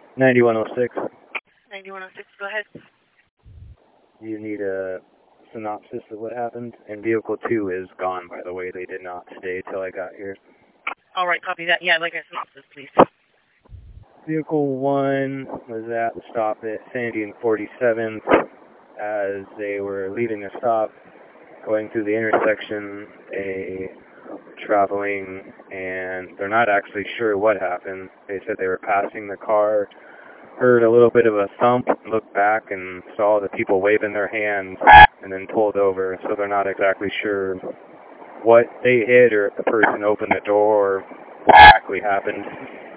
9106. 9106, go ahead. You need a synopsis of what happened. And Vehicle 2 is gone, by the way. They did not stay till I got here. All right, copy that. Yeah, I'd like a synopsis, please. Vehicle 1 was at the stop at Sandy and 47th. As they were leaving the stop, going through the intersection, traveling, and they're not actually sure what happened. They said they were passing the car, heard a little bit of a thump, looked back and saw the people waving their hands, and then pulled over. So they're not exactly sure what they hit or if the person opened the door or what exactly happened.